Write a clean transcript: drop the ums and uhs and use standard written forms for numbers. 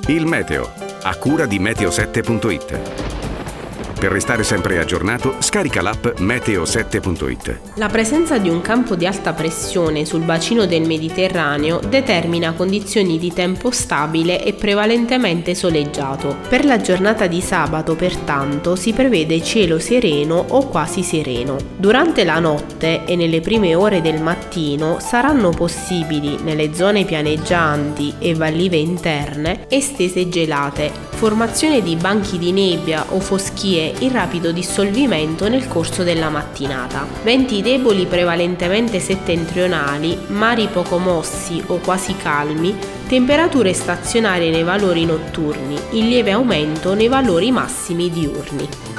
Il meteo, a cura di meteo7.it. Per restare sempre aggiornato, scarica l'app meteo7.it. La presenza di un campo di alta pressione sul bacino del Mediterraneo determina condizioni di tempo stabile e prevalentemente soleggiato. Per la giornata di sabato, pertanto, si prevede cielo sereno o quasi sereno. Durante la notte e nelle prime ore del mattino saranno possibili, nelle zone pianeggianti e vallive interne, estese gelate, formazione di banchi di nebbia o foschie in rapido dissolvimento nel corso della mattinata. Venti deboli prevalentemente settentrionali, mari poco mossi o quasi calmi, temperature stazionarie nei valori notturni, in lieve aumento nei valori massimi diurni.